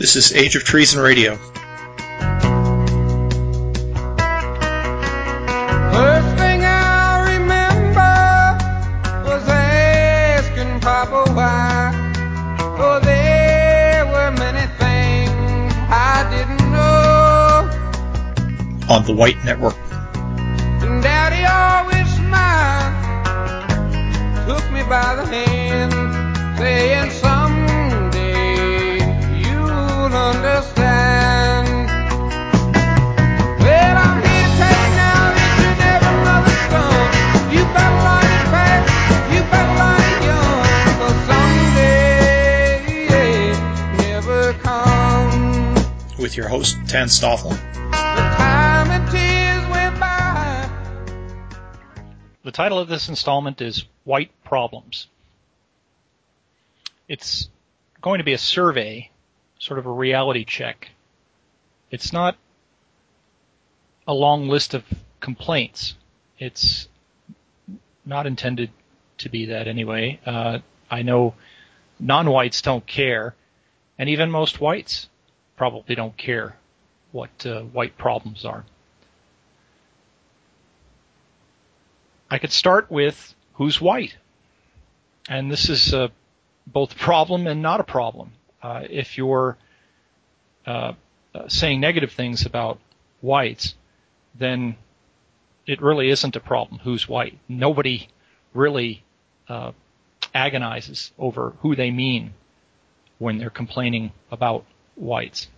This is Age of Treason Radio. First thing I remember was asking Papa why. Oh, there were many things I didn't know. On the White Network. And Daddy always smiled, took me by the hand, saying someday you'll understand. Well, I'm here to tell you now that you never mother son. You better learn it fast, you better learn it young, 'cause someday never comes. With your host, Tan Stoffel. The time and tears went by. The title of this installment is White Problems. It's going to be a survey, sort of a reality check. It's not a long list of complaints. It's not intended to be that anyway. I know non-whites don't care, and even most whites probably don't care what white problems are. I could start with who's white. And this is both a problem and not a problem. If you're saying negative things about whites, then it really isn't a problem who's white. Nobody really agonizes over who they mean when they're complaining about whites.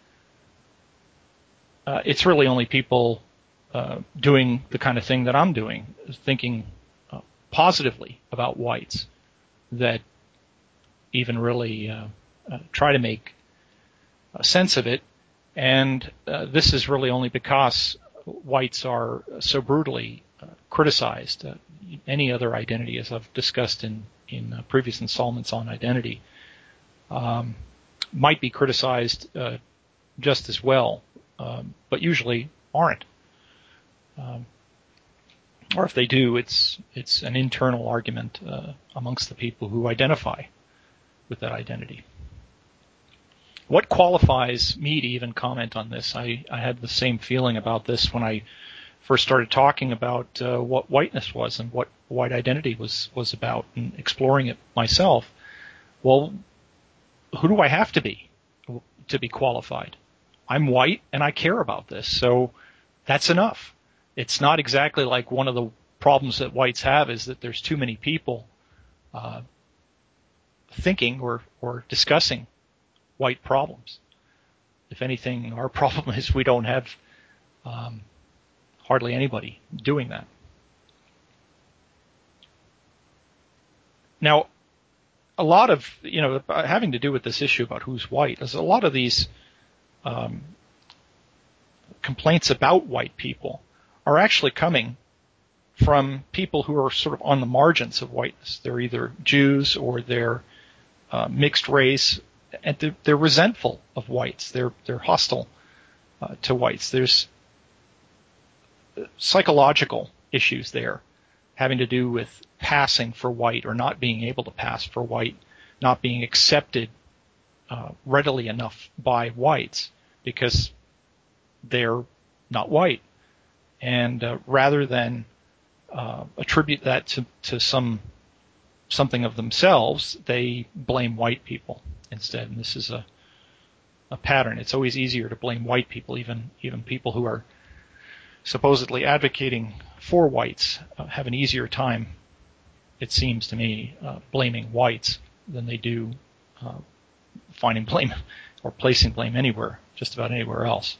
It's really only people doing the kind of thing that I'm doing, thinking positively about whites, that even really try to make sense of it. And this is really only because whites are so brutally criticized. Any other identity, as I've discussed in previous installments on identity, might be criticized just as well, but usually aren't. Or if they do, it's an internal argument amongst the people who identify with that identity. What qualifies me to even comment on this? I had the same feeling about this when I first started talking about what whiteness was and what white identity was about, and exploring it myself. Well, who do I have to be qualified? I'm white and I care about this, so that's enough. It's not exactly like one of the problems that whites have is that there's too many people thinking or discussing white problems. If anything, our problem is we don't have hardly anybody doing that. Now, a lot of, having to do with this issue about who's white, is a lot of these complaints about white people are actually coming from people who are sort of on the margins of whiteness. They're either Jews or they're mixed race, and they're resentful of whites. They're hostile to whites. There's psychological issues there having to do with passing for white or not being able to pass for white, not being accepted readily enough by whites because they're not white. And rather than attribute that to something of themselves, they blame white people instead. And this is a pattern. It's always easier to blame white people, even people who are supposedly advocating for whites have an easier time, it seems to me, blaming whites than they do finding blame or placing blame anywhere, just about anywhere else.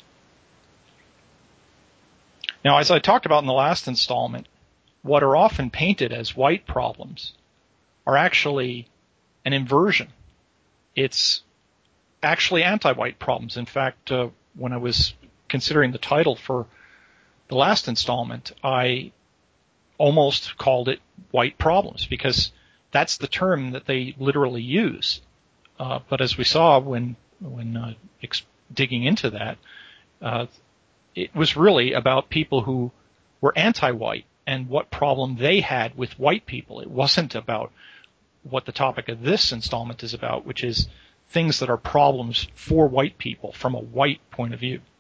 Now, as I talked about in the last installment, what are often painted as white problems are actually an inversion. It's actually anti-white problems. In fact, when I was considering the title for the last installment, I almost called it white problems because that's the term that they literally use. But as we saw when digging into that, it was really about people who were anti-white and what problem they had with white people. It wasn't about what the topic of this installment is about, which is things that are problems for white people from a white point of view.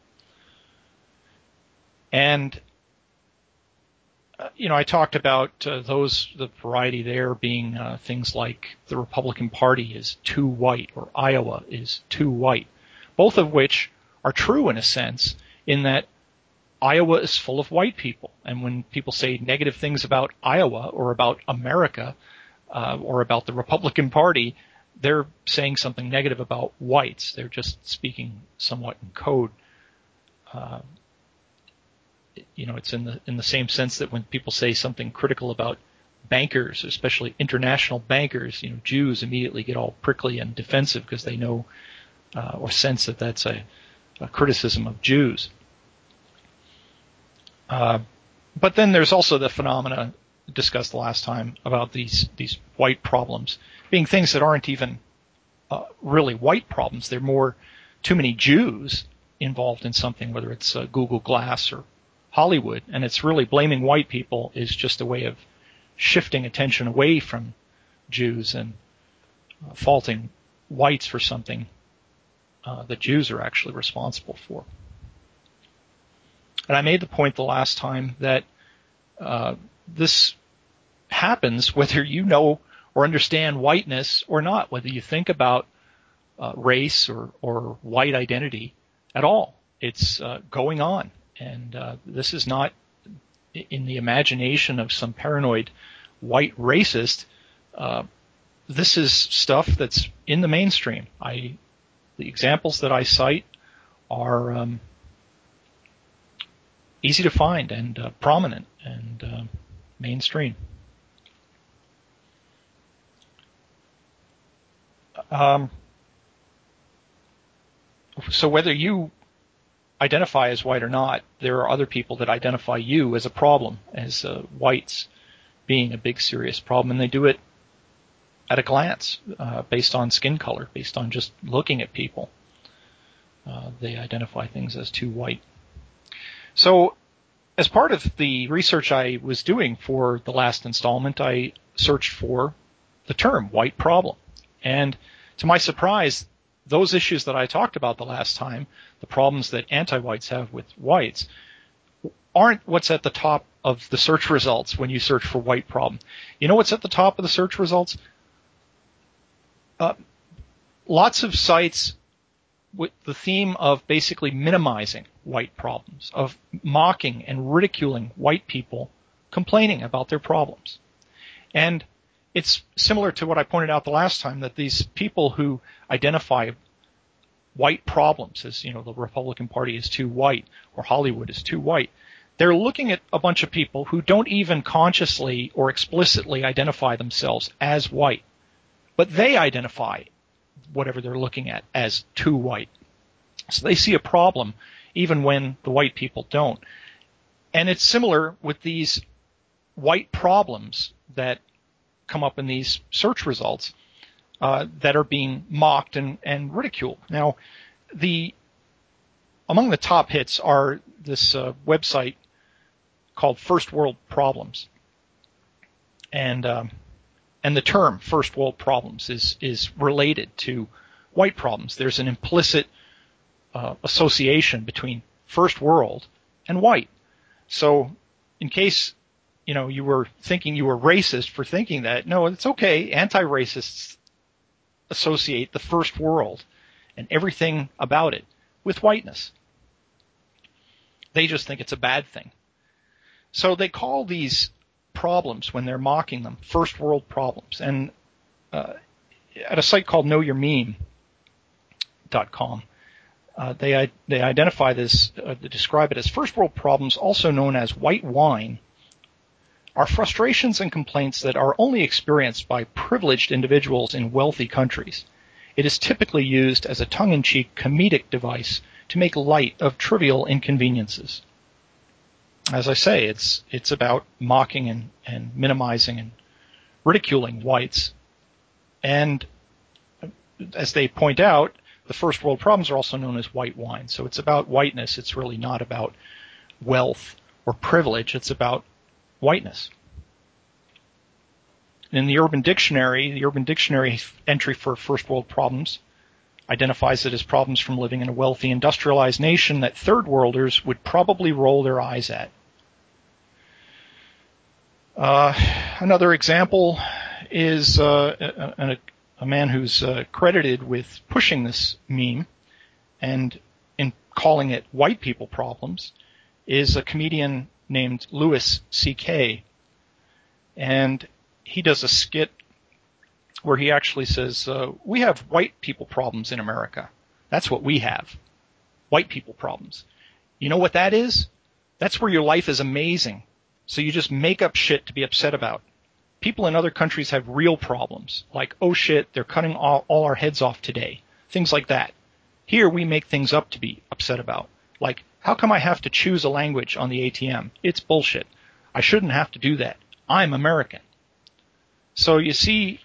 And, I talked about the variety there being things like the Republican Party is too white or Iowa is too white, both of which are true in a sense in that Iowa is full of white people. And when people say negative things about Iowa or about America or about the Republican Party, they're saying something negative about whites. They're just speaking somewhat in code. It's in the same sense that when people say something critical about bankers, especially international bankers, Jews immediately get all prickly and defensive because they know or sense that that's a criticism of Jews. But then there's also the phenomena discussed the last time about these white problems being things that aren't even really white problems. They're more too many Jews involved in something, whether it's Google Glass or Hollywood, and it's really blaming white people is just a way of shifting attention away from Jews and faulting whites for something that Jews are actually responsible for. And I made the point the last time that this happens whether you know or understand whiteness or not, whether you think about race or white identity at all. It's going on. And this is not in the imagination of some paranoid white racist. This is stuff that's in the mainstream. The examples that I cite are easy to find and prominent and mainstream. So whether you identify as white or not, there are other people that identify you as a problem, as whites being a big serious problem, and they do it at a glance, based on skin color, based on just looking at people. They identify things as too white. So as part of the research I was doing for the last installment, I searched for the term white problem. And to my surprise, those issues that I talked about the last time, the problems that anti-whites have with whites, aren't what's at the top of the search results when you search for white problem. You know what's at the top of the search results? Lots of sites with the theme of basically minimizing white problems, of mocking and ridiculing white people complaining about their problems. And it's similar to what I pointed out the last time, that these people who identify white problems as, the Republican Party is too white or Hollywood is too white, they're looking at a bunch of people who don't even consciously or explicitly identify themselves as white, but they identify whatever they're looking at as too white. So they see a problem even when the white people don't. And it's similar with these white problems that come up in these search results that are being mocked and ridiculed. Now, among the top hits are this website called First World Problems, and the term First World Problems is related to white problems. There's an implicit association between First World and white. So, in case you were thinking you were racist for thinking that, no, it's okay. Anti-racists associate the First World and everything about it with whiteness. They just think it's a bad thing. So they call these problems, when they're mocking them, First World Problems. And at a site called KnowYourMeme.com, they identify this, they describe it as First World Problems, also known as white wine, are frustrations and complaints that are only experienced by privileged individuals in wealthy countries. It is typically used as a tongue-in-cheek comedic device to make light of trivial inconveniences. As I say, it's about mocking and minimizing and ridiculing whites. And as they point out, the First World Problems are also known as white wine. So it's about whiteness. It's really not about wealth or privilege. It's about whiteness. In the Urban Dictionary entry for First World Problems identifies it as problems from living in a wealthy, industrialized nation that third worlders would probably roll their eyes at. Another example is a man who's credited with pushing this meme and in calling it white people problems is a comedian named Louis C.K. And he does a skit where he actually says, we have white people problems in America. That's what we have. White people problems. You know what that is? That's where your life is amazing. So you just make up shit to be upset about. People in other countries have real problems, like, oh shit, they're cutting all our heads off today. Things like that. Here we make things up to be upset about. Like, how come I have to choose a language on the ATM? It's bullshit. I shouldn't have to do that. I'm American. So you see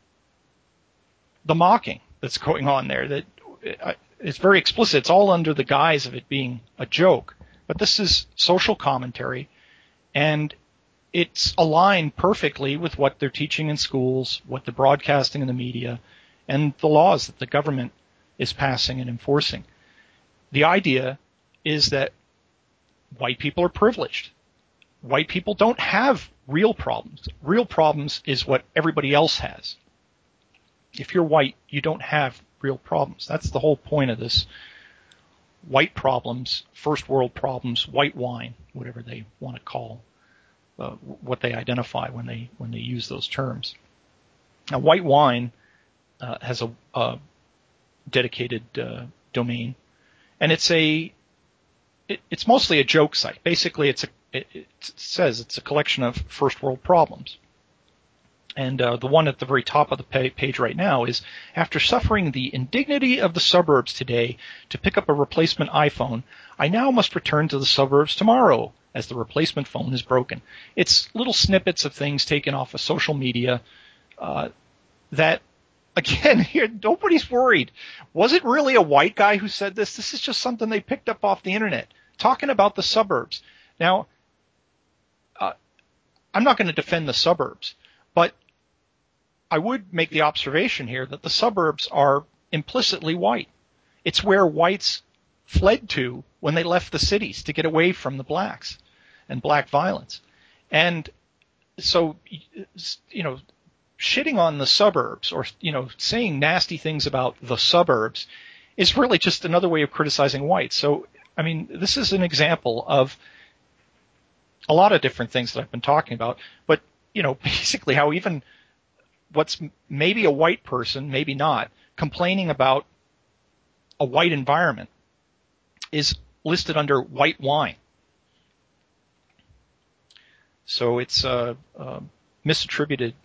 the mocking that's going on there. That it's very explicit. It's all under the guise of it being a joke. But this is social commentary, and it's aligned perfectly with what they're teaching in schools, what they're broadcasting in the media, and the laws that the government is passing and enforcing. The idea is that white people are privileged. White people don't have real problems. Real problems is what everybody else has. If you're white, you don't have real problems. That's the whole point of this. White problems, first world problems, white wine, whatever they want to call what they identify when they use those terms. Now, white wine has a dedicated domain, and it's mostly a joke site. Basically, it says it's a collection of first world problems. And the one at the very top of the page right now is, after suffering the indignity of the suburbs today to pick up a replacement iPhone, I now must return to the suburbs tomorrow as the replacement phone is broken. It's little snippets of things taken off of social media that, again, here, nobody's worried. Was it really a white guy who said this? This is just something they picked up off the internet, talking about the suburbs. Now, I'm not going to defend the suburbs, but I would make the observation here that the suburbs are implicitly white. It's where whites fled to when they left the cities to get away from the blacks and black violence. And so, shitting on the suburbs or, saying nasty things about the suburbs is really just another way of criticizing whites. So, I mean, this is an example of a lot of different things that I've been talking about, but, basically how even what's maybe a white person, maybe not, complaining about a white environment is listed under white wine. So it's misattributed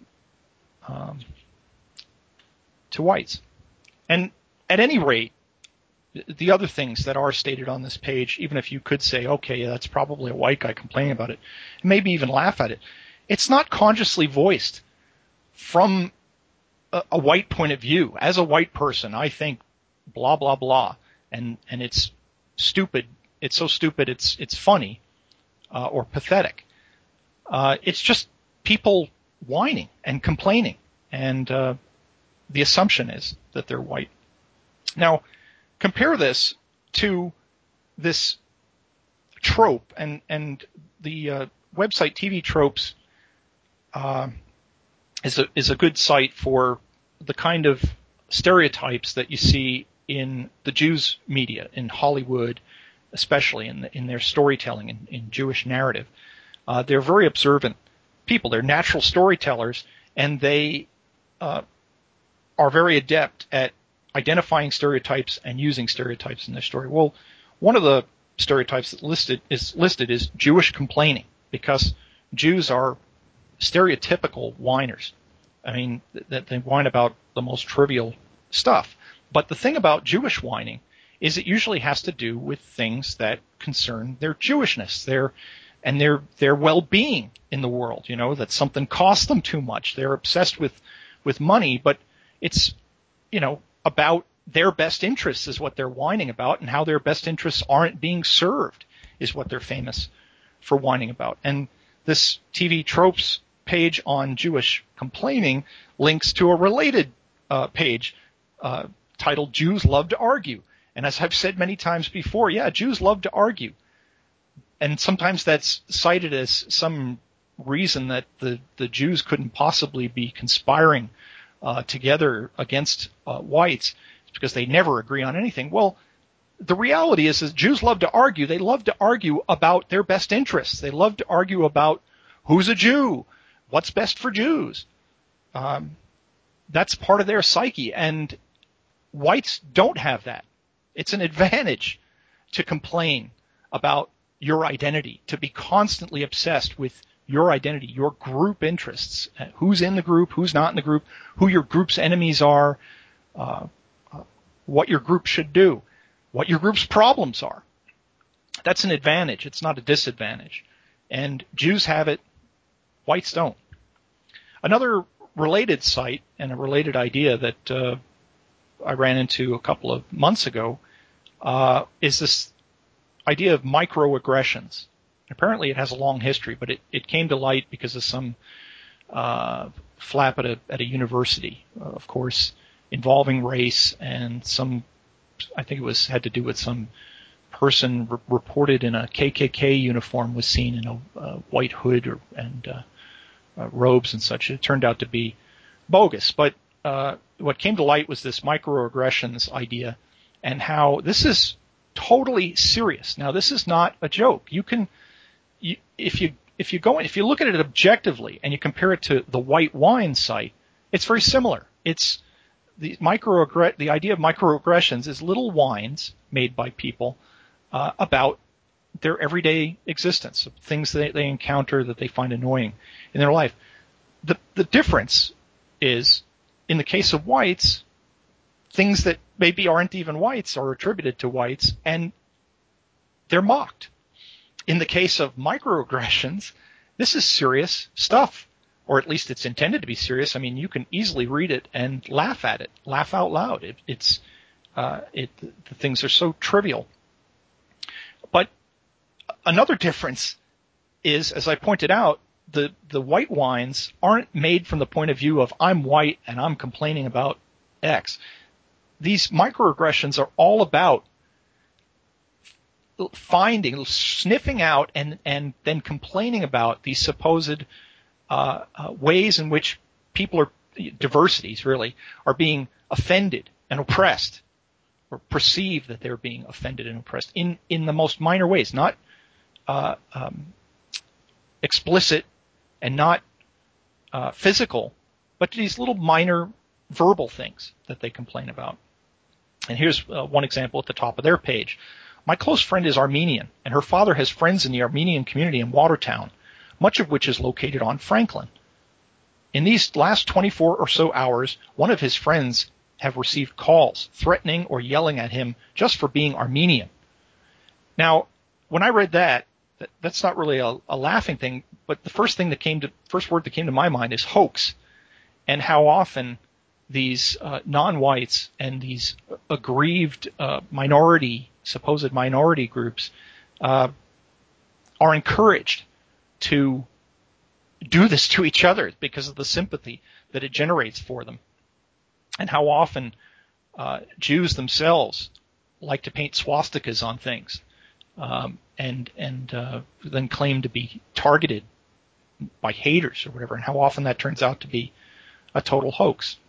to whites. And at any rate, the other things that are stated on this page, even if you could say, okay, that's probably a white guy complaining about it, maybe even laugh at it, it's not consciously voiced from a white point of view. As a white person, I think blah, blah, blah, and it's stupid. It's so stupid it's funny or pathetic. It's just people whining and complaining, and the assumption is that they're white. Now, compare this to this trope, and the website TV Tropes is a good site for the kind of stereotypes that you see in the Jews media, in Hollywood, especially in their storytelling, in Jewish narrative. They're very observant people. They're natural storytellers, and they are very adept at identifying stereotypes and using stereotypes in their story. Well, one of the stereotypes that is listed is Jewish complaining, because Jews are stereotypical whiners. I mean, that they whine about the most trivial stuff. But the thing about Jewish whining is it usually has to do with things that concern their Jewishness, their well-being in the world. That something costs them too much. They're obsessed with money, but it's about their best interests is what they're whining about, and how their best interests aren't being served is what they're famous for whining about. And this TV Tropes page on Jewish complaining links to a related page titled Jews Love to Argue. And as I've said many times before, yeah, Jews love to argue. And sometimes that's cited as some reason that the Jews couldn't possibly be conspiring together against whites. It's because they never agree on anything. Well, the reality is that Jews love to argue. They love to argue about their best interests. They love to argue about who's a Jew, what's best for Jews. That's part of their psyche, and whites don't have that. It's an advantage to complain about your identity, to be constantly obsessed with your identity, your group interests, who's in the group, who's not in the group, who your group's enemies are, what your group should do, what your group's problems are. That's an advantage. It's not a disadvantage. And Jews have it, whites don't. Another related site and a related idea that I ran into a couple of months ago is this idea of microaggressions. Apparently it has a long history, but it came to light because of some flap at a university, of course, involving race, and I think it had to do with some person reported in a KKK uniform was seen in a white hood and robes and such. It turned out to be bogus, but what came to light was this microaggressions idea, and how this is totally serious. Now, this is not a joke. If you look at it objectively and you compare it to the white wine site, it's very similar. It's the idea of microaggressions is little wines made by people about their everyday existence, things that they encounter that they find annoying in their life. The difference is, in the case of whites, things that maybe aren't even whites are attributed to whites, and they're mocked. In the case of microaggressions, this is serious stuff, or at least it's intended to be serious. I mean, you can easily read it and laugh at it, laugh out loud. The things are so trivial. But another difference is, as I pointed out, the white wines aren't made from the point of view of I'm white and I'm complaining about X. These microaggressions are all about sniffing out and then complaining about these supposed ways in which people diversities really, are being offended and oppressed, or perceive that they're being offended and oppressed in the most minor ways, not explicit and not physical, but these little minor verbal things that they complain about. And here's one example at the top of their page. My close friend is Armenian, and her father has friends in the Armenian community in Watertown, much of which is located on Franklin. In these last 24 or so hours, one of his friends have received calls threatening or yelling at him just for being Armenian. Now, when I read that's not really a laughing thing, but the first word that came to my mind is hoax, and how often these non-whites and these aggrieved supposed minority groups are encouraged to do this to each other because of the sympathy that it generates for them, and how often Jews themselves like to paint swastikas on things and then claim to be targeted by haters or whatever, and how often that turns out to be a total hoax.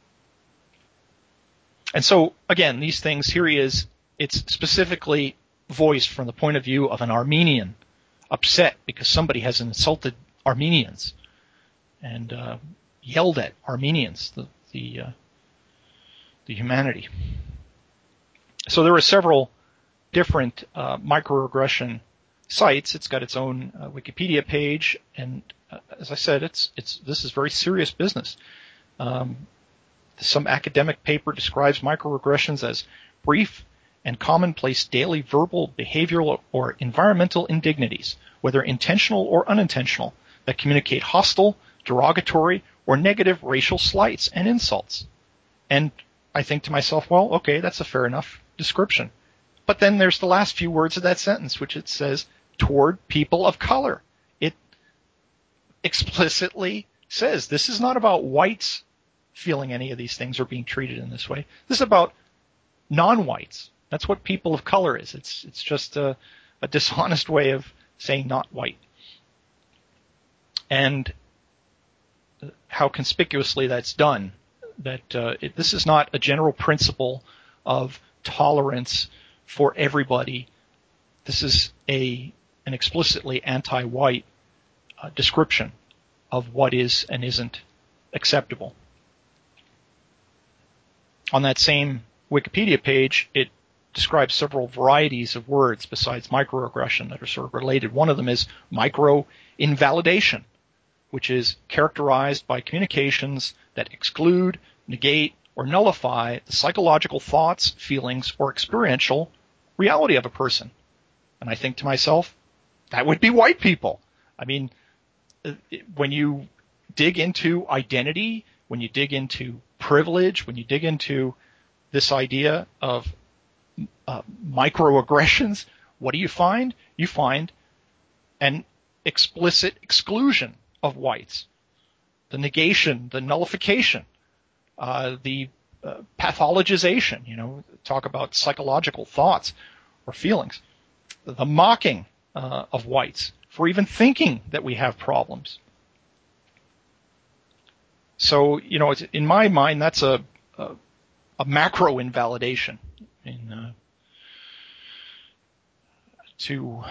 And so, again, these things, here he is, it's specifically voiced from the point of view of an Armenian upset because somebody has insulted Armenians and yelled at Armenians, the humanity. So there are several different microaggression sites. It's got its own Wikipedia page, and as I said, this is very serious business. Some academic paper describes microaggressions as brief and commonplace daily verbal, behavioral, or environmental indignities, whether intentional or unintentional, that communicate hostile, derogatory, or negative racial slights and insults. And I think to myself, well, okay, that's a fair enough description. But then there's the last few words of that sentence, which it says, toward people of color. It explicitly says this is not about whites feeling any of these things or being treated in this way. This is about non-whites. That's what people of color is. It's just a dishonest way of saying not white. And how conspicuously that's done, that this is not a general principle of tolerance for everybody. This is an explicitly anti-white description of what is and isn't acceptable. On that same Wikipedia page, it describes several varieties of words besides microaggression that are sort of related. One of them is micro-invalidation, which is characterized by communications that exclude, negate, or nullify the psychological thoughts, feelings, or experiential reality of a person. And I think to myself, that would be white people. I mean, when you dig into identity, when you dig into privilege, when you dig into this idea of microaggressions, what do you find? You find an explicit exclusion of whites, the negation, the nullification, the pathologization, talk about psychological thoughts or feelings, the mocking of whites for even thinking that we have problems. So, in my mind, that's a macro invalidation to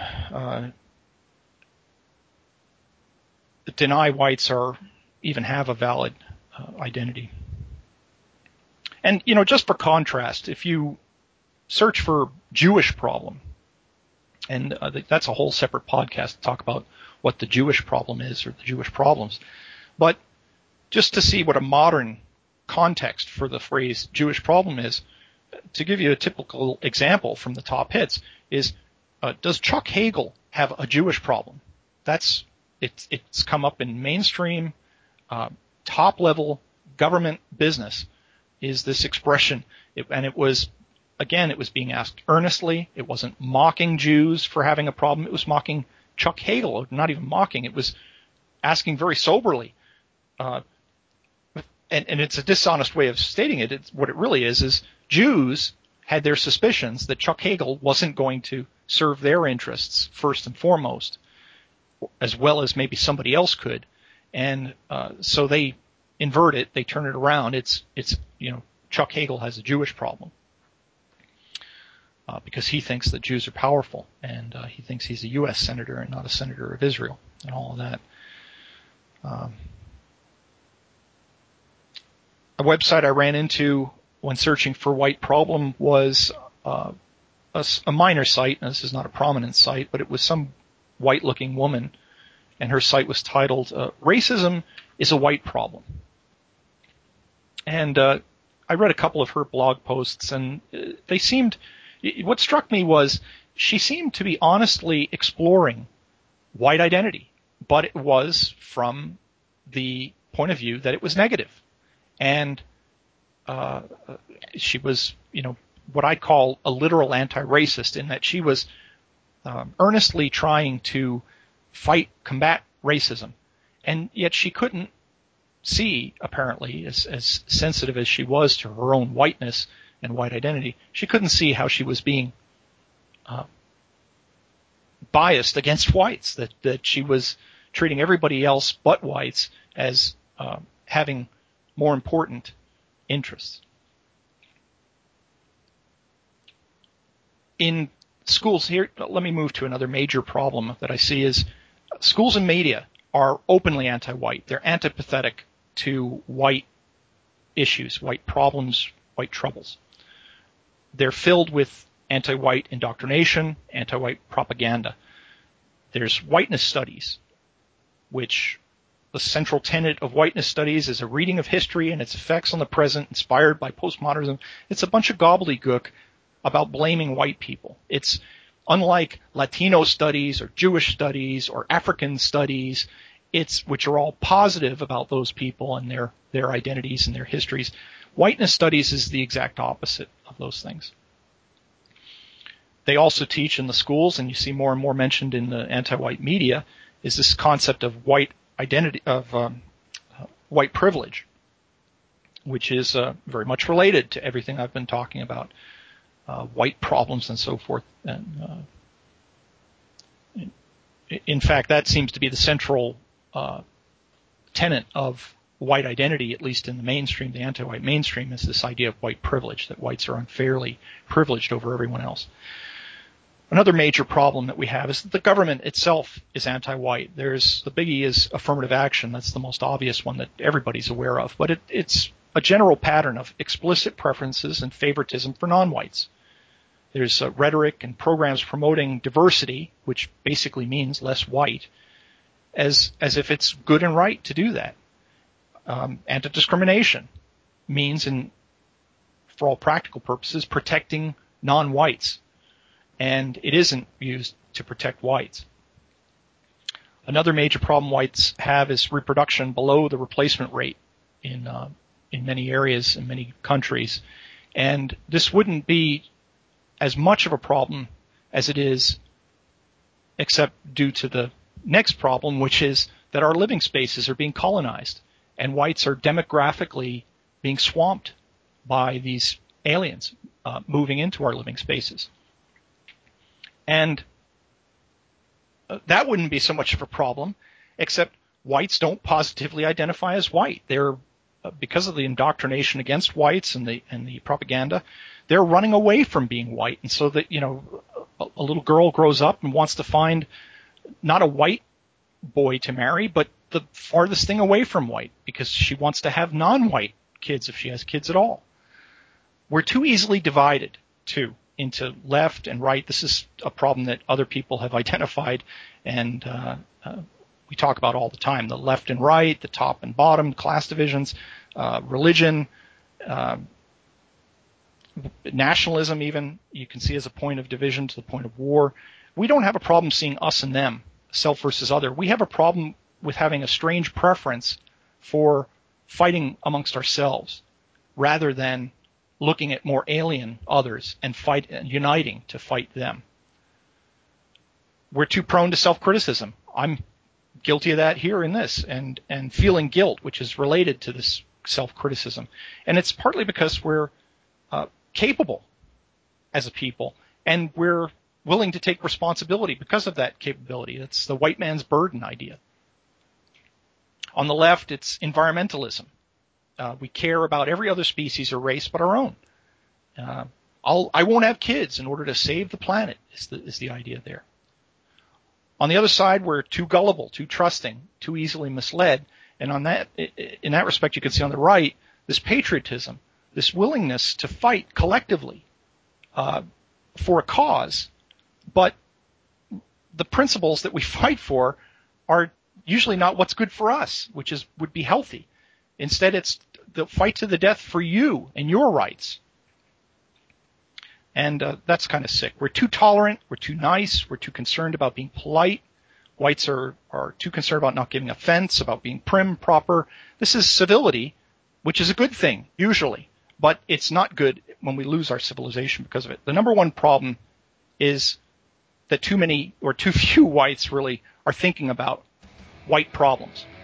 deny whites even have a valid identity. And, just for contrast, if you search for Jewish problem, and that's a whole separate podcast to talk about what the Jewish problem is or the Jewish problems. But just to see what a modern context for the phrase Jewish problem is, to give you a typical example from the top hits is, does Chuck Hagel have a Jewish problem? It's come up in mainstream, top level government business is this expression. It was being asked earnestly. It wasn't mocking Jews for having a problem. It was mocking Chuck Hagel, not even mocking. It was asking very soberly. And it's a dishonest way of stating it. What it really is Jews had their suspicions that Chuck Hagel wasn't going to serve their interests first and foremost, as well as maybe somebody else could. And so they invert it. They turn it around. It's Chuck Hagel has a Jewish problem. Because he thinks that Jews are powerful, and he thinks he's a U.S. senator and not a senator of Israel, and all of that. A website I ran into when searching for white problem was a minor site, and this is not a prominent site, but it was some white-looking woman, and her site was titled, Racism is a White Problem. And I read a couple of her blog posts, and what struck me was she seemed to be honestly exploring white identity, but it was from the point of view that it was negative. And she was, what I call a literal anti-racist, in that she was earnestly trying to combat racism. And yet she couldn't see, apparently, as sensitive as she was to her own whiteness and white identity, she couldn't see how she was being biased against whites, that she was treating everybody else but whites as having more important interests. In schools here, let me move to another major problem that I see is schools and media are openly anti-white. They're antipathetic to white issues, white problems, white troubles. They're filled with anti-white indoctrination, anti-white propaganda. There's whiteness studies, which the central tenet of whiteness studies is a reading of history and its effects on the present inspired by postmodernism. It's a bunch of gobbledygook about blaming white people. It's unlike Latino studies or Jewish studies or African studies, which are all positive about those people and their identities and their histories. Whiteness studies is the exact opposite of those things. They also teach in the schools, and you see more and more mentioned in the anti-white media, is this concept of white identity, of white privilege, which is very much related to everything I've been talking about. white problems and so forth. And in fact, that seems to be the central tenet of white identity, at least in the mainstream, the anti-white mainstream, is this idea of white privilege, that whites are unfairly privileged over everyone else. Another major problem that we have is that the government itself is anti-white. The biggie is affirmative action. That's the most obvious one that everybody's aware of. But it's a general pattern of explicit preferences and favoritism for non-whites. There's rhetoric and programs promoting diversity, which basically means less white, as if it's good and right to do that. Anti-discrimination means, for all practical purposes, protecting non-whites. And it isn't used to protect whites. Another major problem whites have is reproduction below the replacement rate in many areas, in many countries. And this wouldn't be as much of a problem as it is, except due to the next problem, which is that our living spaces are being colonized, and whites are demographically being swamped by these aliens moving into our living spaces. And that wouldn't be so much of a problem, except whites don't positively identify as white. They're because of the indoctrination against whites and the propaganda, they're running away from being white. And so that, a little girl grows up and wants to find not a white boy to marry, but the farthest thing away from white, because she wants to have non-white kids if she has kids at all. We're too easily divided, too, into left and right. This is a problem that other people have identified, and we talk about all the time. The left and right, the top and bottom, class divisions, religion, nationalism even, you can see as a point of division to the point of war. We don't have a problem seeing us and them, self versus other. We have a problem with having a strange preference for fighting amongst ourselves rather than looking at more alien others and uniting to fight them. We're too prone to self-criticism. I'm guilty of that here in this, and feeling guilt, which is related to this self-criticism. And it's partly because we're capable as a people, and we're willing to take responsibility because of that capability. That's the white man's burden idea. On the left, it's environmentalism. We care about every other species or race but our own. I won't have kids in order to save the planet is the idea there. On the other side, we're too gullible, too trusting, too easily misled. And in that respect, you can see on the right, this patriotism, this willingness to fight collectively for a cause. But the principles that we fight for are usually not what's good for us, which would be healthy. Instead, it's the fight to the death for you and your rights. And that's kind of sick. We're too tolerant. We're too nice. We're too concerned about being polite. Whites are too concerned about not giving offense, about being prim, proper. This is civility, which is a good thing, usually. But it's not good when we lose our civilization because of it. The number one problem is that too many or too few whites really are thinking about white problems.